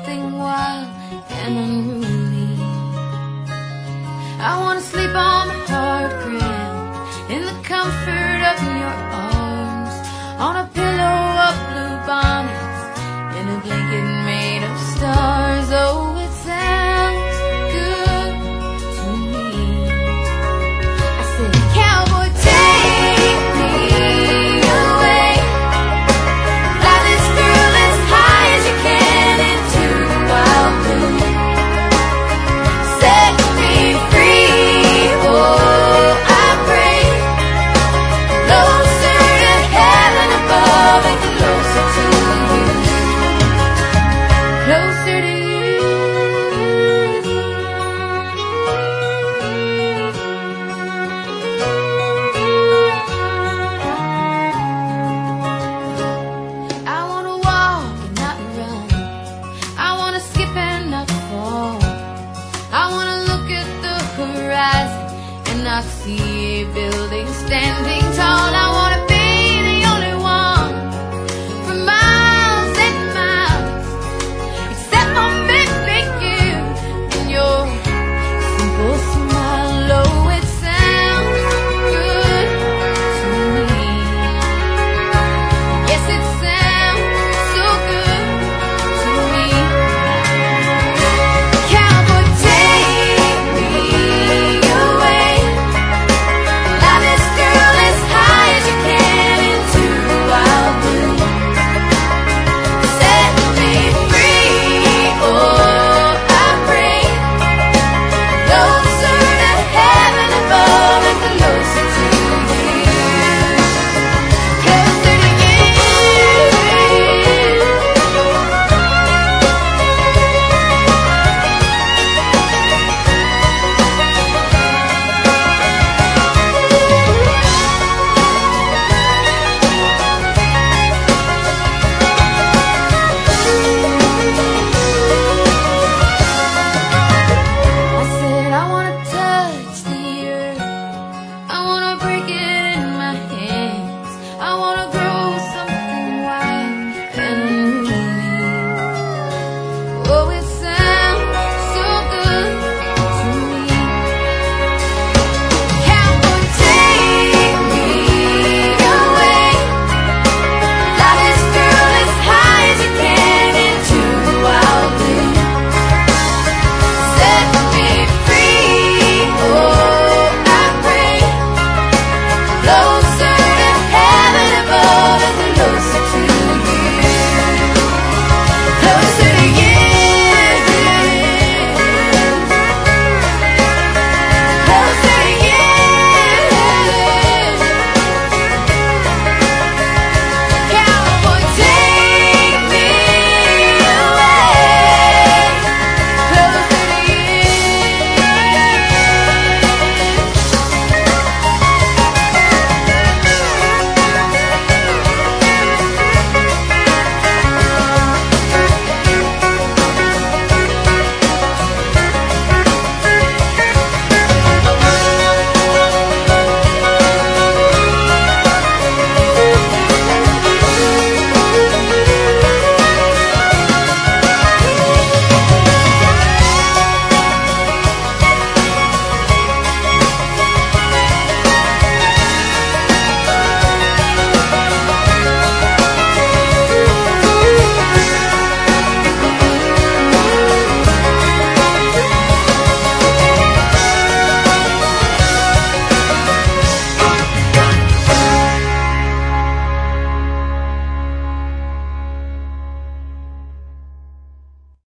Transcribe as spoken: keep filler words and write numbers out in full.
something wild and unruly. I wanna sleep on the hard ground in the comfort of your arms, on a pillow of blue bonnets, in a blanket made of stars. Oh, it sounds good to me. I said, cowboy, take me away, fly this girl as high as you can into the wild blue, set me free. Oh, I pray, closer to heaven above and closer to you, closer to you. I wanna walk and not run, I wanna skip and not fall, I wanna look at the horizon and not see a building standing tall. I